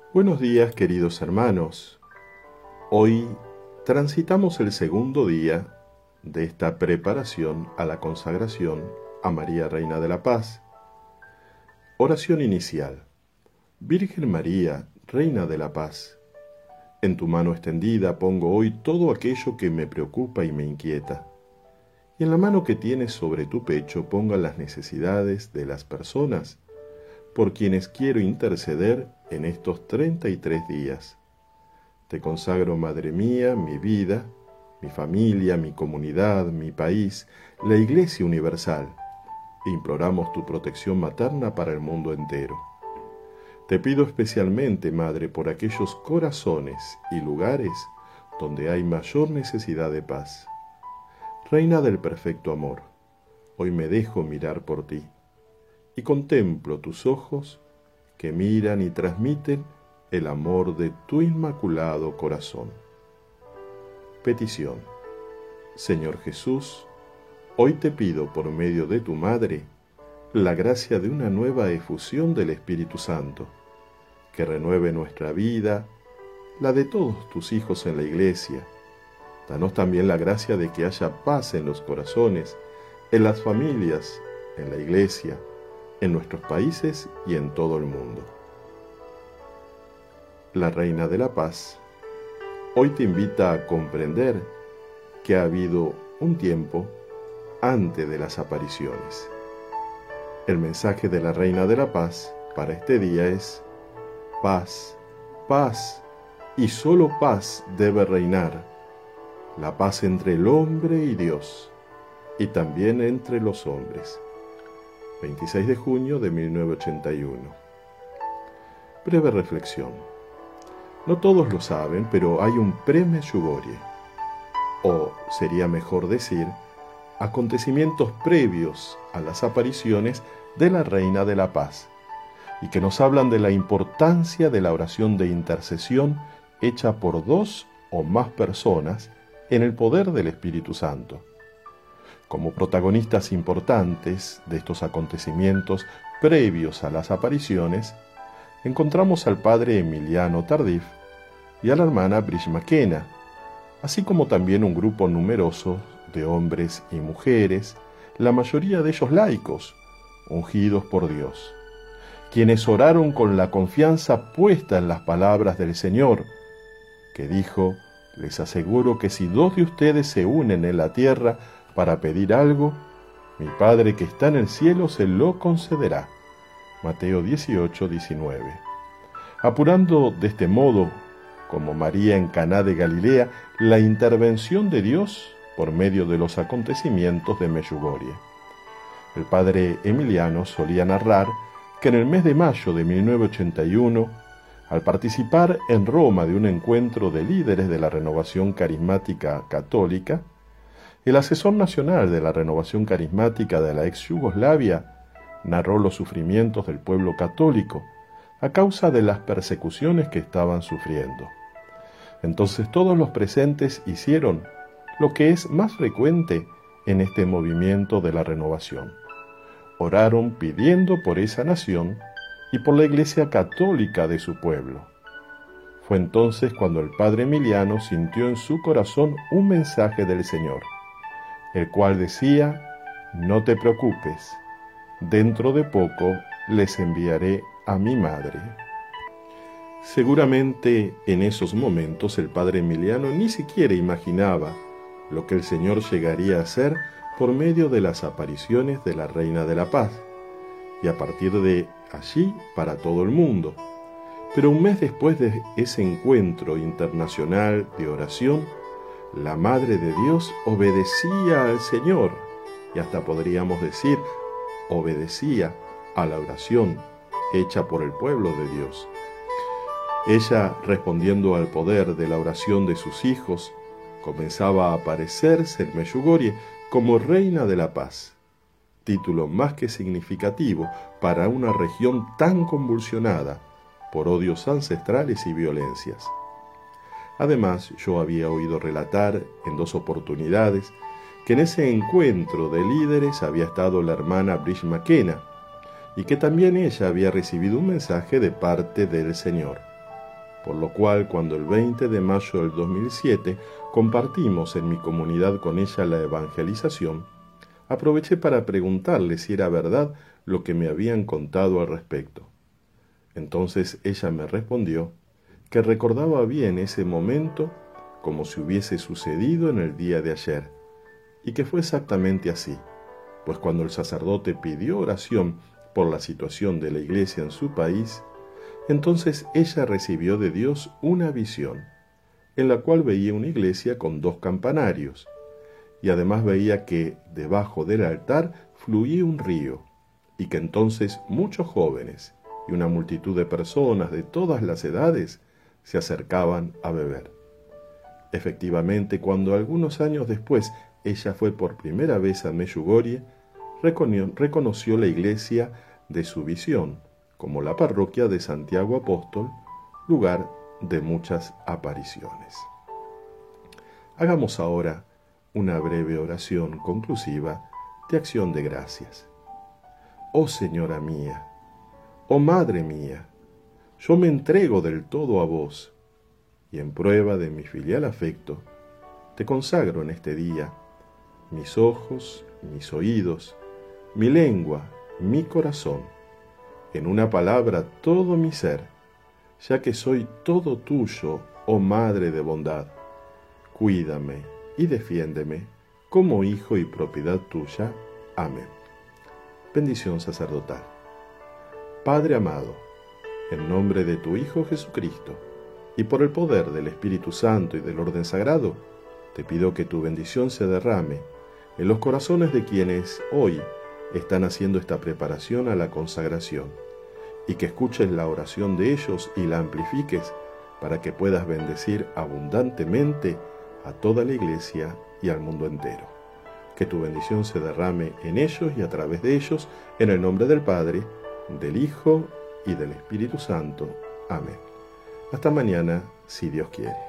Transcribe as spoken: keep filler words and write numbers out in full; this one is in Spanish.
Buenos días, queridos hermanos. Hoy transitamos el segundo día de esta preparación a la consagración a María, Reina de la Paz. Oración inicial. Virgen María, Reina de la Paz, en tu mano extendida pongo hoy todo aquello que me preocupa y me inquieta, y en la mano que tienes sobre tu pecho ponga las necesidades de las personas por quienes quiero interceder en estos treinta y tres días. Te consagro, Madre mía, mi vida, mi familia, mi comunidad, mi país, la Iglesia Universal, e imploramos tu protección materna para el mundo entero. Te pido especialmente, Madre, por aquellos corazones y lugares donde hay mayor necesidad de paz. Reina del perfecto amor, hoy me dejo mirar por ti y contemplo tus ojos que miran y transmiten el amor de tu inmaculado corazón. Petición. Señor Jesús, hoy te pido por medio de tu Madre la gracia de una nueva efusión del Espíritu Santo, que renueve nuestra vida, la de todos tus hijos en la Iglesia. Danos también la gracia de que haya paz en los corazones, en las familias, en la Iglesia, en nuestros países y en todo el mundo. La Reina de la Paz hoy te invita a comprender que ha habido un tiempo antes de las apariciones. El mensaje de la Reina de la Paz para este día es: paz, paz, y solo paz debe reinar, la paz entre el hombre y Dios, y también entre los hombres. veintiséis de junio de mil novecientos ochenta y uno. Breve reflexión. No todos lo saben, pero hay un pre-Medjugorje, o sería mejor decir, acontecimientos previos a las apariciones de la Reina de la Paz, y que nos hablan de la importancia de la oración de intercesión hecha por dos o más personas en el poder del Espíritu Santo. Como protagonistas importantes de estos acontecimientos previos a las apariciones, encontramos al padre Emiliano Tardif y a la hermana Brigitte McKenna, así como también un grupo numeroso de hombres y mujeres, la mayoría de ellos laicos, ungidos por Dios, quienes oraron con la confianza puesta en las palabras del Señor, que dijo: les aseguro que si dos de ustedes se unen en la tierra para pedir algo, mi Padre que está en el cielo se lo concederá. Mateo dieciocho, diecinueve. Apurando de este modo, como María en Caná de Galilea, la intervención de Dios por medio de los acontecimientos de Medjugorje. El padre Emiliano solía narrar que en el mes de mayo de mil novecientos ochenta y uno, al participar en Roma de un encuentro de líderes de la Renovación Carismática Católica, el asesor nacional de la Renovación Carismática de la ex Yugoslavia narró los sufrimientos del pueblo católico a causa de las persecuciones que estaban sufriendo. Entonces todos los presentes hicieron lo que es más frecuente en este movimiento de la renovación. Oraron pidiendo por esa nación y por la Iglesia Católica de su pueblo. Fue entonces cuando el padre Emiliano sintió en su corazón un mensaje del Señor, el cual decía: no te preocupes, dentro de poco les enviaré a mi madre. Seguramente en esos momentos el padre Emiliano ni siquiera imaginaba lo que el Señor llegaría a hacer por medio de las apariciones de la Reina de la Paz, y a partir de allí para todo el mundo. Pero un mes después de ese encuentro internacional de oración, la Madre de Dios obedecía al Señor, y hasta podríamos decir, obedecía a la oración hecha por el pueblo de Dios. Ella, respondiendo al poder de la oración de sus hijos, comenzaba a aparecerse en Medjugorje como Reina de la Paz, título más que significativo para una región tan convulsionada por odios ancestrales y violencias. Además, yo había oído relatar en dos oportunidades que en ese encuentro de líderes había estado la hermana Brigitte McKenna y que también ella había recibido un mensaje de parte del Señor. por lo cual cuando el veinte de mayo del dos mil siete compartimos en mi comunidad con ella la evangelización, aproveché para preguntarle si era verdad lo que me habían contado al respecto. Entonces ella me respondió que recordaba bien ese momento como si hubiese sucedido en el día de ayer, y que fue exactamente así, pues cuando el sacerdote pidió oración por la situación de la iglesia en su país, entonces ella recibió de Dios una visión, en la cual veía una iglesia con dos campanarios, y además veía que debajo del altar fluía un río, y que entonces muchos jóvenes y una multitud de personas de todas las edades se acercaban a beber. Efectivamente, cuando algunos años después ella fue por primera vez a Medjugorje, reconoció la iglesia de su visión como la parroquia de Santiago Apóstol, lugar de muchas apariciones. Hagamos ahora una breve oración conclusiva de acción de gracias. Oh Señora mía, oh Madre mía, yo me entrego del todo a vos, y en prueba de mi filial afecto, te consagro en este día mis ojos, mis oídos, mi lengua, mi corazón, en una palabra todo mi ser, ya que soy todo tuyo, oh Madre de bondad. Cuídame y defiéndeme como hijo y propiedad tuya. Amén. Bendición sacerdotal. Padre amado, en nombre de tu Hijo Jesucristo, y por el poder del Espíritu Santo y del orden sagrado, te pido que tu bendición se derrame en los corazones de quienes hoy están haciendo esta preparación a la consagración, y que escuches la oración de ellos y la amplifiques para que puedas bendecir abundantemente a toda la Iglesia y al mundo entero. Que tu bendición se derrame en ellos y a través de ellos, en el nombre del Padre, del Hijo y del Espíritu Santo. Amén. Hasta mañana, si Dios quiere.